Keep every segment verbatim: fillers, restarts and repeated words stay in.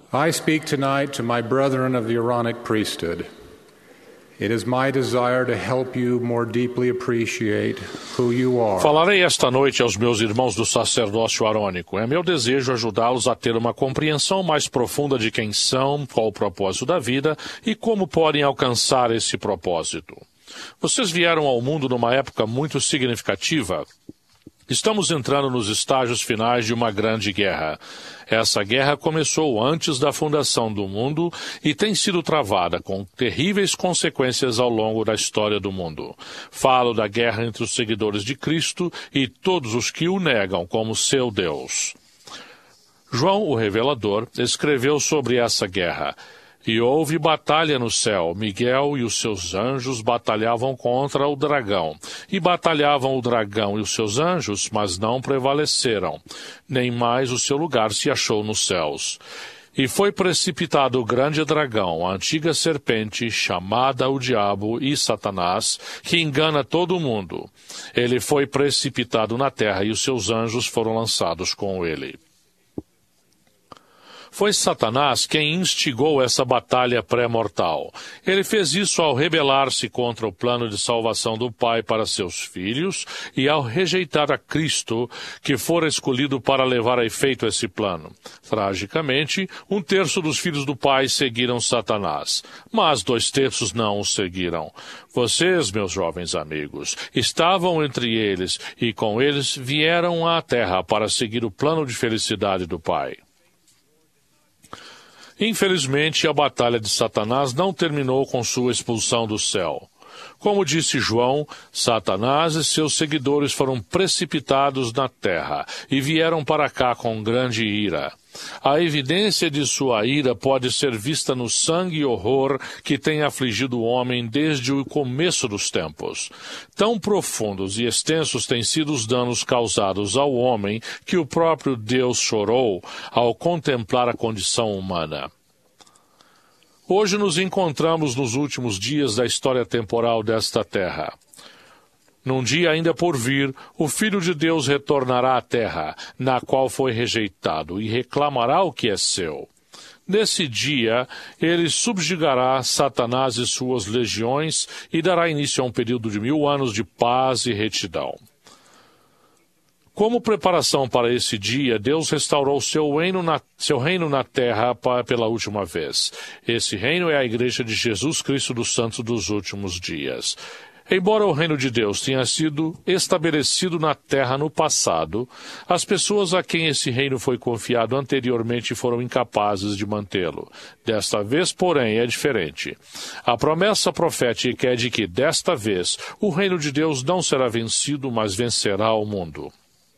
I speak tonight to my brethren of the Aaronic priesthood. It is my desire to help you more deeply appreciate who you are. Falarei esta noite aos meus irmãos do sacerdócio arônico. É meu desejo ajudá-los a ter uma compreensão mais profunda de quem são, qual o propósito da vida e como podem alcançar esse propósito. Vocês vieram ao mundo numa época muito significativa. Estamos entrando nos estágios finais de uma grande guerra. Essa guerra começou antes da fundação do mundo e tem sido travada com terríveis consequências ao longo da história do mundo. Falo da guerra entre os seguidores de Cristo e todos os que o negam como seu Deus. João, o revelador, escreveu sobre essa guerra. E houve batalha no céu. Miguel e os seus anjos batalhavam contra o dragão. E batalhavam o dragão e os seus anjos, mas não prevaleceram. Nem mais o seu lugar se achou nos céus. E foi precipitado o grande dragão, a antiga serpente, chamada o Diabo e Satanás, que engana todo o mundo. Ele foi precipitado na terra e os seus anjos foram lançados com ele. Foi Satanás quem instigou essa batalha pré-mortal. Ele fez isso ao rebelar-se contra o plano de salvação do Pai para seus filhos e ao rejeitar a Cristo, que fora escolhido para levar a efeito esse plano. Tragicamente, um terço dos filhos do Pai seguiram Satanás, mas dois terços não o seguiram. Vocês, meus jovens amigos, estavam entre eles e com eles vieram à terra para seguir o plano de felicidade do Pai. Infelizmente, a batalha de Satanás não terminou com sua expulsão do céu. Como disse João, Satanás e seus seguidores foram precipitados na terra e vieram para cá com grande ira. A evidência de sua ira pode ser vista no sangue e horror que tem afligido o homem desde o começo dos tempos. Tão profundos e extensos têm sido os danos causados ao homem que o próprio Deus chorou ao contemplar a condição humana. Hoje nos encontramos nos últimos dias da história temporal desta terra. Num dia ainda por vir, o Filho de Deus retornará à terra, na qual foi rejeitado, e reclamará o que é seu. Nesse dia, ele subjugará Satanás e suas legiões e dará início a um período de mil anos de paz e retidão. Como preparação para esse dia, Deus restaurou seu reino na, seu reino na terra pela última vez. Esse reino é a Igreja de Jesus Cristo dos Santos dos últimos dias. Embora o reino de Deus tenha sido estabelecido na terra no passado, as pessoas a quem esse reino foi confiado anteriormente foram incapazes de mantê-lo. Desta vez, porém, é diferente. A promessa profética é de que, desta vez, o reino de Deus não será vencido, mas vencerá o mundo.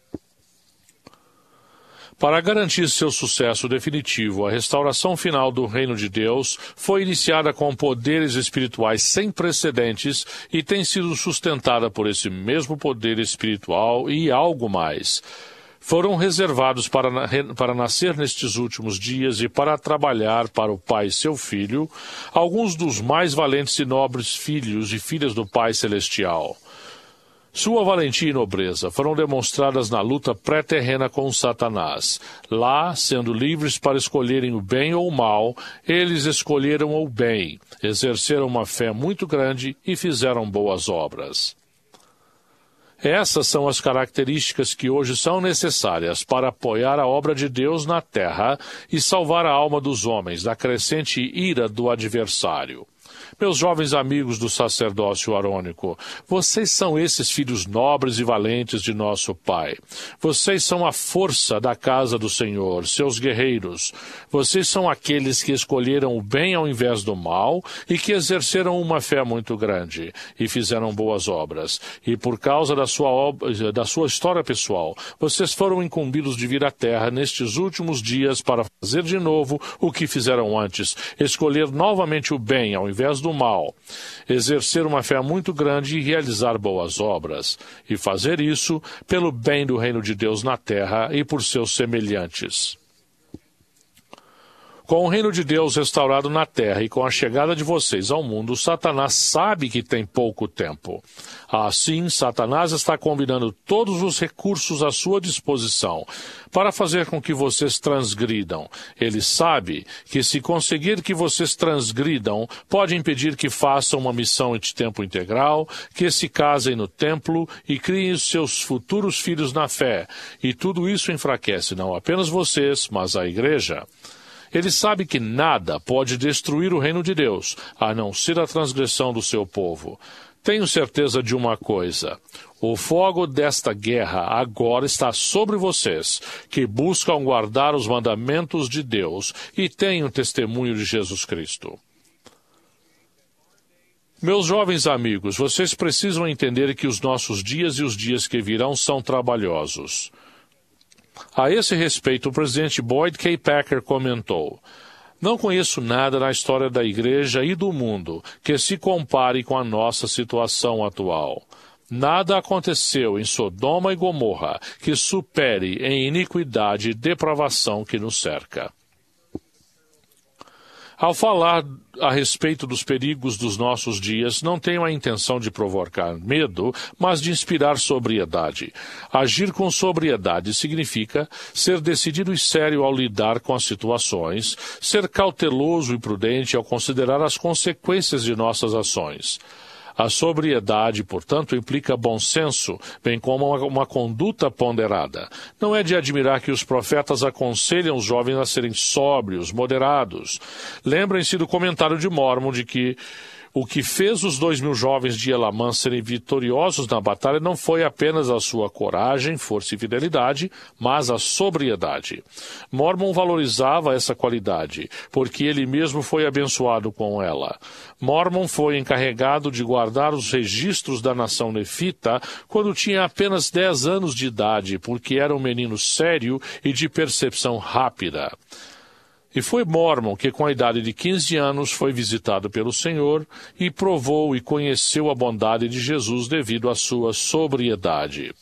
Para garantir seu sucesso definitivo, a restauração final do reino de Deus foi iniciada com poderes espirituais sem precedentes e tem sido sustentada por esse mesmo poder espiritual e algo mais. Foram reservados para, para nascer nestes últimos dias e para trabalhar para o Pai e seu Filho, alguns dos mais valentes e nobres filhos e filhas do Pai Celestial. Sua valentia e nobreza foram demonstradas na luta pré-terrena com Satanás. Lá, sendo livres para escolherem o bem ou o mal, eles escolheram o bem, exerceram uma fé muito grande e fizeram boas obras. Essas são as características que hoje são necessárias para apoiar a obra de Deus na terra e salvar a alma dos homens da crescente ira do adversário. Meus jovens amigos do sacerdócio arônico, vocês são esses filhos nobres e valentes de nosso Pai. Vocês são a força da casa do Senhor, seus guerreiros. Vocês são aqueles que escolheram o bem ao invés do mal e que exerceram uma fé muito grande e fizeram boas obras. E por causa da sua, ob- da sua história pessoal, vocês foram incumbidos de vir à terra nestes últimos dias para fazer de novo o que fizeram antes, escolher novamente o bem ao invés do mal, exercer uma fé muito grande e realizar boas obras, e fazer isso pelo bem do reino de Deus na terra e por seus semelhantes. Com o reino de Deus restaurado na terra e com a chegada de vocês ao mundo, Satanás sabe que tem pouco tempo. Assim, Satanás está combinando todos os recursos à sua disposição para fazer com que vocês transgridam. Ele sabe que, se conseguir que vocês transgridam, pode impedir que façam uma missão de tempo integral, que se casem no templo e criem os seus futuros filhos na fé. E tudo isso enfraquece não apenas vocês, mas a igreja. Ele sabe que nada pode destruir o reino de Deus, a não ser a transgressão do seu povo. Tenho certeza de uma coisa: o fogo desta guerra agora está sobre vocês, que buscam guardar os mandamentos de Deus e têm o testemunho de Jesus Cristo. Meus jovens amigos, vocês precisam entender que os nossos dias e os dias que virão são trabalhosos. A esse respeito, o presidente Boyd K. Packer comentou: não conheço nada na história da igreja e do mundo que se compare com a nossa situação atual. Nada aconteceu em Sodoma e Gomorra que supere em iniquidade e depravação que nos cerca. Ao falar a respeito dos perigos dos nossos dias, não tenho a intenção de provocar medo, mas de inspirar sobriedade. Agir com sobriedade significa ser decidido e sério ao lidar com as situações, ser cauteloso e prudente ao considerar as consequências de nossas ações. A sobriedade, portanto, implica bom senso, bem como uma, uma conduta ponderada. Não é de admirar que os profetas aconselham os jovens a serem sóbrios, moderados. Lembrem-se do comentário de Mormon de que o que fez os dois mil jovens de Elamã serem vitoriosos na batalha não foi apenas a sua coragem, força e fidelidade, mas a sobriedade. Mormon valorizava essa qualidade, porque ele mesmo foi abençoado com ela. Mormon foi encarregado de guardar os registros da nação nefita quando tinha apenas dez anos de idade, porque era um menino sério e de percepção rápida. E foi Mormon que, com a idade de quinze anos, foi visitado pelo Senhor e provou e conheceu a bondade de Jesus devido à sua sobriedade.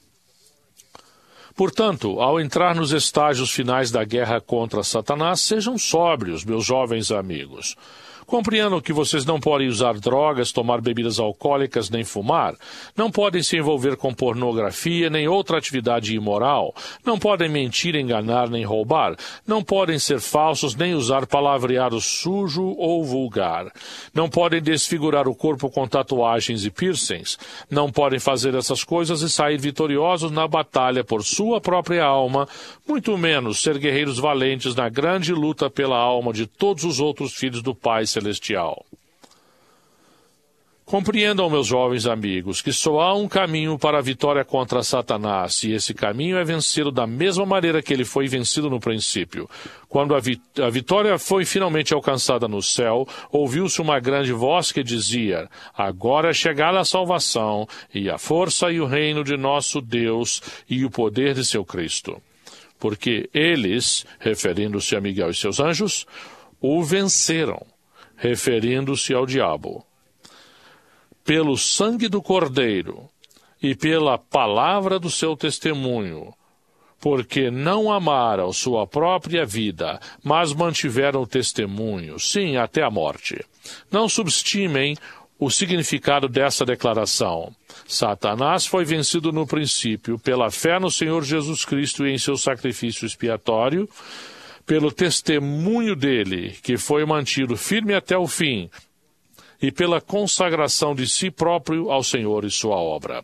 Portanto, ao entrar nos estágios finais da guerra contra Satanás, sejam sóbrios, meus jovens amigos. Compreendam que vocês não podem usar drogas, tomar bebidas alcoólicas, nem fumar. Não podem se envolver com pornografia, nem outra atividade imoral. Não podem mentir, enganar, nem roubar. Não podem ser falsos, nem usar palavreado sujo ou vulgar. Não podem desfigurar o corpo com tatuagens e piercings. Não podem fazer essas coisas e sair vitoriosos na batalha por sua própria alma, muito menos ser guerreiros valentes na grande luta pela alma de todos os outros filhos do Pai Celestial. Compreendam, meus jovens amigos, que só há um caminho para a vitória contra Satanás, e esse caminho é vencê-lo da mesma maneira que ele foi vencido no princípio. Quando a, vi- a vitória foi finalmente alcançada no céu, ouviu-se uma grande voz que dizia: agora é chegada a salvação, e a força e o reino de nosso Deus, e o poder de seu Cristo. Porque eles, referindo-se a Miguel e seus anjos, o venceram, referindo-se ao diabo. Pelo sangue do Cordeiro e pela palavra do seu testemunho, porque não amaram sua própria vida, mas mantiveram o testemunho, sim, até a morte. Não subestimem o significado dessa declaração. Satanás foi vencido no princípio pela fé no Senhor Jesus Cristo e em seu sacrifício expiatório, pelo testemunho dele, que foi mantido firme até o fim, e pela consagração de si próprio ao Senhor e sua obra.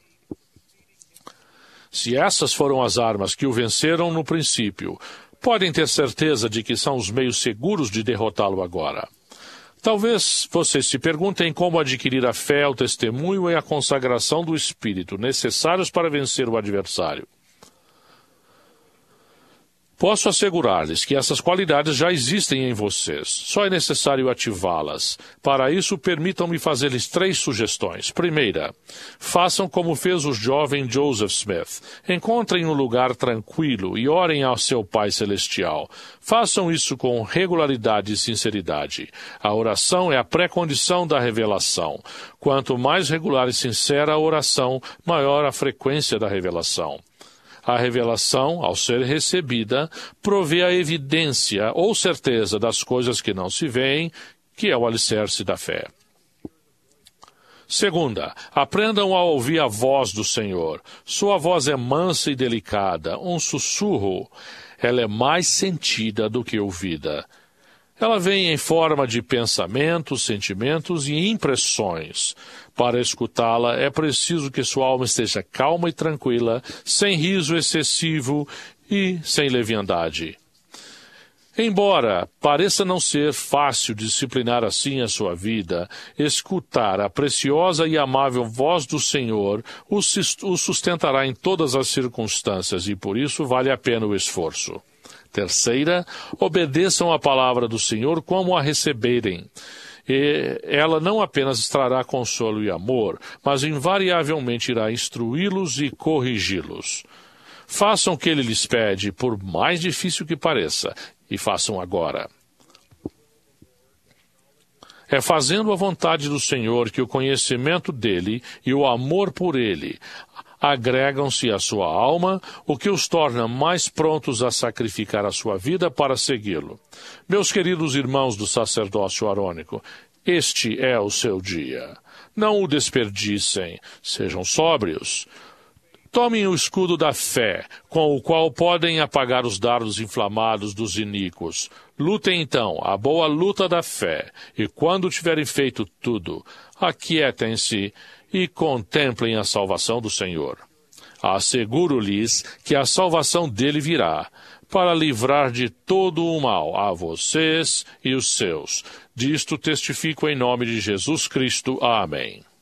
Se essas foram as armas que o venceram no princípio, podem ter certeza de que são os meios seguros de derrotá-lo agora. Talvez vocês se perguntem como adquirir a fé, o testemunho e a consagração do Espírito necessários para vencer o adversário. Posso assegurar-lhes que essas qualidades já existem em vocês, só é necessário ativá-las. Para isso, permitam-me fazer-lhes três sugestões. Primeira, façam como fez o jovem Joseph Smith. Encontrem um lugar tranquilo e orem ao seu Pai Celestial. Façam isso com regularidade e sinceridade. A oração é a pré-condição da revelação. Quanto mais regular e sincera a oração, maior a frequência da revelação. A revelação, ao ser recebida, provê a evidência ou certeza das coisas que não se veem, que é o alicerce da fé. Segunda, aprendam a ouvir a voz do Senhor. Sua voz é mansa e delicada, um sussurro. Ela é mais sentida do que ouvida. Ela vem em forma de pensamentos, sentimentos e impressões. Para escutá-la, é preciso que sua alma esteja calma e tranquila, sem riso excessivo e sem leviandade. Embora pareça não ser fácil disciplinar assim a sua vida, escutar a preciosa e amável voz do Senhor o sustentará em todas as circunstâncias e por isso vale a pena o esforço. Terceira, obedeçam a palavra do Senhor como a receberem. E ela não apenas trará consolo e amor, mas invariavelmente irá instruí-los e corrigi-los. Façam o que ele lhes pede, por mais difícil que pareça, e façam agora. É fazendo a vontade do Senhor que o conhecimento dele e o amor por ele agregam-se à sua alma, o que os torna mais prontos a sacrificar a sua vida para segui-lo. Meus queridos irmãos do sacerdócio arônico, este é o seu dia. Não o desperdicem, sejam sóbrios. Tomem o escudo da fé, com o qual podem apagar os dardos inflamados dos iníquos. Lutem então a boa luta da fé, e quando tiverem feito tudo, aquietem-se e contemplem a salvação do Senhor. Asseguro-lhes que a salvação dele virá, para livrar de todo o mal a vocês e os seus. Disto testifico em nome de Jesus Cristo. Amém.